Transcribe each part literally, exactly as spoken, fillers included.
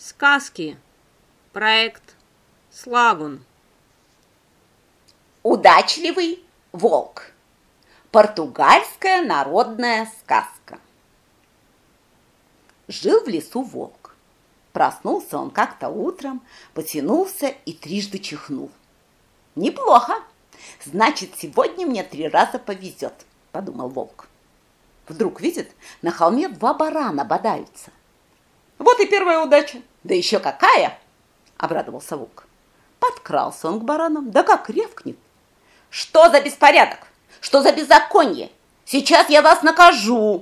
Сказки. Проект Слагун. Удачливый волк. Португальская народная сказка. Жил в лесу волк. Проснулся он как-то утром, потянулся и трижды чихнул. «Неплохо! Значит, сегодня мне три раза повезет», — подумал волк. Вдруг видит, на холме два барана бодаются. «Вот и первая удача! Да еще какая!» — обрадовался волк. Подкрался он к баранам, да как рявкнет. «Что за беспорядок? Что за беззаконие? Сейчас я вас накажу!»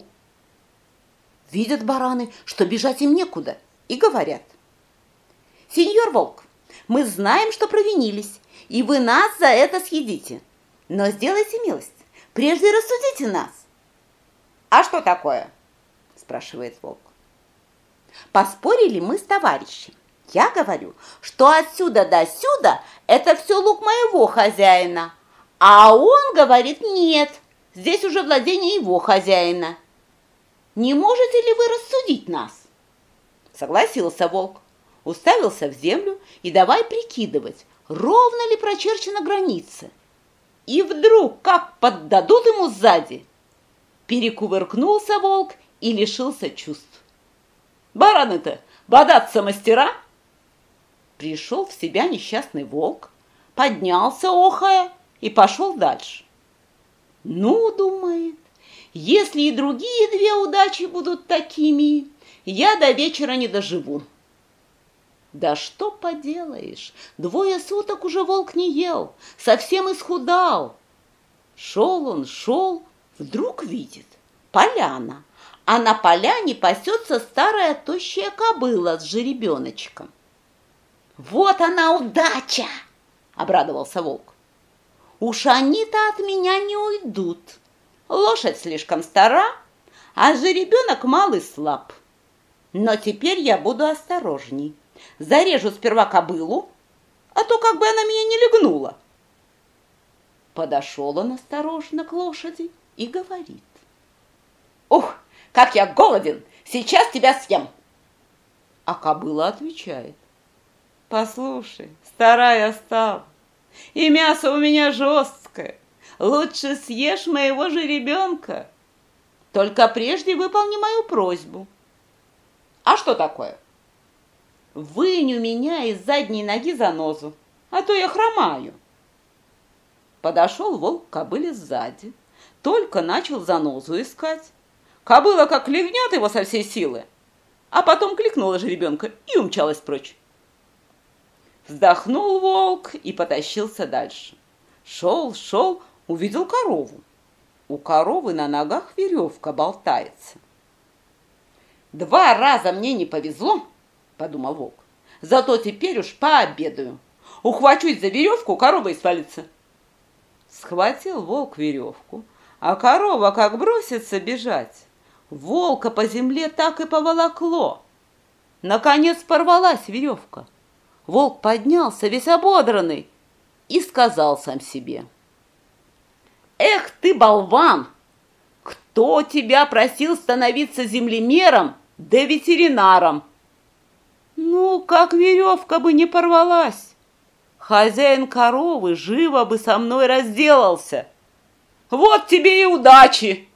Видят бараны, что бежать им некуда, и говорят: «Сеньор волк, мы знаем, что провинились, и вы нас за это съедите. Но сделайте милость, прежде рассудите нас». «А что такое?» – спрашивает волк. «Поспорили мы с товарищем. Я говорю, что отсюда до сюда это все луг моего хозяина, а он говорит: нет, здесь уже владение его хозяина. Не можете ли вы рассудить нас?» Согласился волк, уставился в землю и давай прикидывать, ровно ли прочерчена граница. И вдруг, как поддадут ему сзади, перекувыркнулся волк и лишился чувств. «Бараны-то бодаться мастера!» Пришел в себя несчастный волк, поднялся, охая, и пошел дальше. «Ну, — думает, — если и другие две удачи будут такими, я до вечера не доживу». Да что поделаешь, двое суток уже волк не ел, совсем исхудал. Шел он, шел, вдруг видит — поляна, а на поляне пасется старая тощая кобыла с жеребеночком. «Вот она удача!» — обрадовался волк. «Уж они-то от меня не уйдут. Лошадь слишком стара, а жеребенок малый слаб. Но теперь я буду осторожней. Зарежу сперва кобылу, а то как бы она меня не легнула». Подошел он осторожно к лошади и говорит: «Ух, как я голоден! Сейчас тебя съем!» А кобыла отвечает: «Послушай, старая стала, и мясо у меня жесткое. Лучше съешь моего жеребенка. Только прежде выполни мою просьбу». «А что такое?» «Вынь у меня из задней ноги занозу, а то я хромаю». Подошел волк к кобыле сзади, только начал занозу искать. Кобыла как легнет его со всей силы, а потом кликнула жеребенка и умчалась прочь. Вздохнул волк и потащился дальше. Шел, шел, увидел корову. У коровы на ногах веревка болтается. «Два раза мне не повезло, — подумал волк, — зато теперь уж пообедаю. Ухвачусь за веревку, корова и свалится». Схватил волк веревку, а корова как бросится бежать. Волка по земле так и поволокло. Наконец порвалась веревка. Волк поднялся весь ободранный и сказал сам себе: «Эх ты, болван! Кто тебя просил становиться землемером да ветеринаром? Ну, как веревка бы не порвалась, хозяин коровы живо бы со мной разделался. Вот тебе и удачи!»